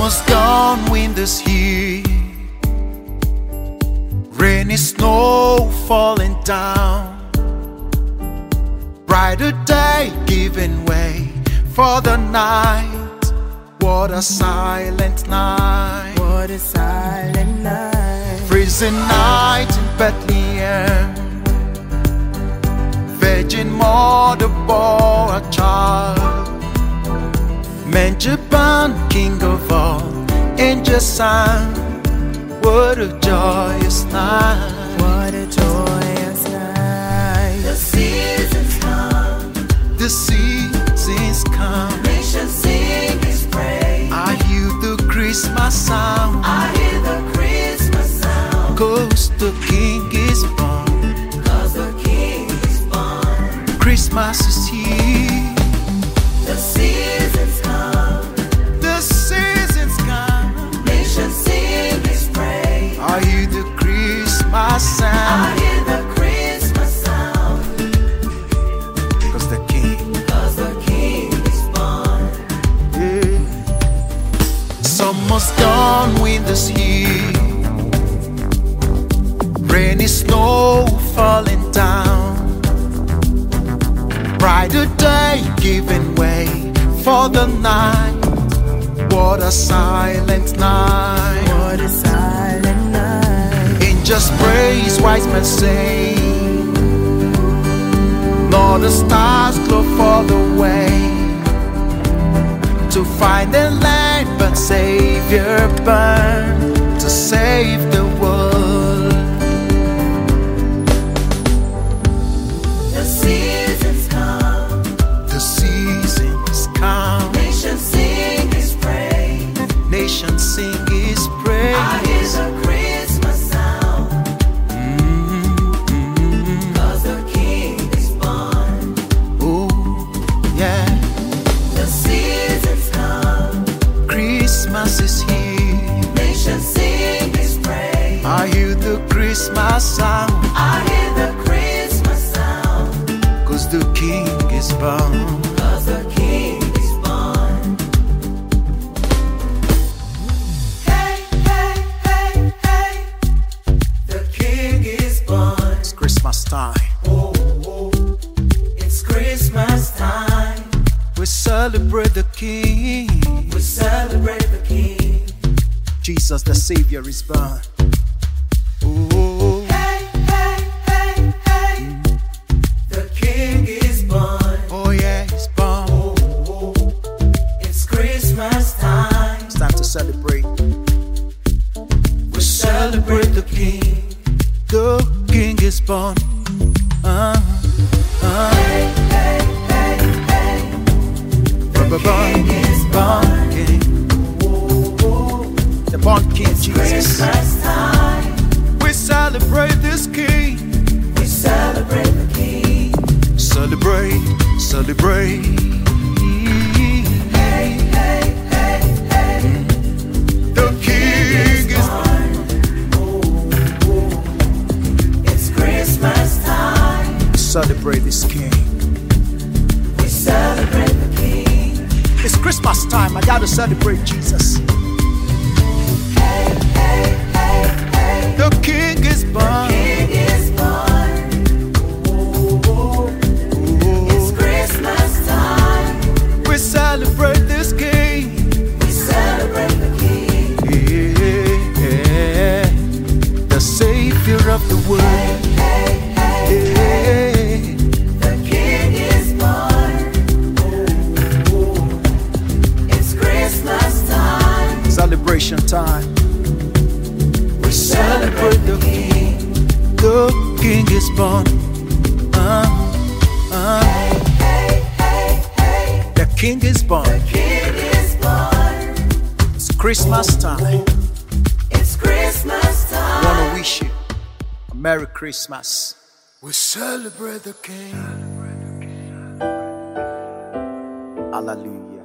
Summer's gone, winter's here. Rainy snow falling down. Brighter day giving way for the night. What a silent night. What a silent night. Freezing night in Bethlehem. Virgin mother bore a child. Manger born, King of all, angels sang. What a joyous night. What a joyous night. The seasons come. The seasons come. Nations sing His praise. I hear the Christmas sound. I hear the Christmas sound. 'Cause the King is born. 'Cause the King is born. Christmas is here. The seasons come. The seasons come. Nations sing His praise. I hear the Christmas I sound. hear the Christmas sound. 'Cause the King, 'Cause the King is born. yeah. Summer's gone, winter's here. Rainy snow falling down. Brighter day giving way for the night. What a silent night. What a silent night. Angels praise, wise men sing. Lord, the stars glow for the way to find the land, but Savior born to save the world. The seasons come. The seasons come. Nations sing His praise. Nations sing His I hear praise. the Christmas sound. 'Cause the King is born. Oh, yeah. The seasons come. Christmas is here. Nations sing His praise. I hear the Christmas sound. I hear the Christmas sound. 'Cause the King is born. 'Cause the King is born. Hey, hey, hey, hey. The King is born. It's Christmas time. Oh, oh. It's Christmas time. We celebrate the King. We celebrate the King. Jesus the Savior is born. Oh, Hey, hey, hey, hey. The King is born. oh yeah, He's born. Oh, oh. It's Christmas time. It's time to celebrate. We celebrate the King. The King is born. Hey, hey, hey, hey. The King is born. King. Oh, oh. The born King Jesus. Christmas time. We celebrate this King. We celebrate the King. Celebrate, celebrate. Hey, hey, hey, hey. The King is born. Oh, oh. It's Christmas time. Celebrate this King. We celebrate the King. It's Christmas time. I gotta celebrate Jesus. Hey, hey, hey, hey. The King is born. King is born. Oh, oh. It's Christmas time. We celebrate this King. We celebrate the King. Yeah, the Savior of the world. Hey, hey, Yeah, the King is born. Oh, oh. It's Christmas time. celebration time. We celebrate the King. The King is born. Hey, hey, hey, hey. The King is born. The King is born. It's Christmas time. It's Christmas I time. wanna wish you a Merry Christmas. We celebrate the King. Hallelujah.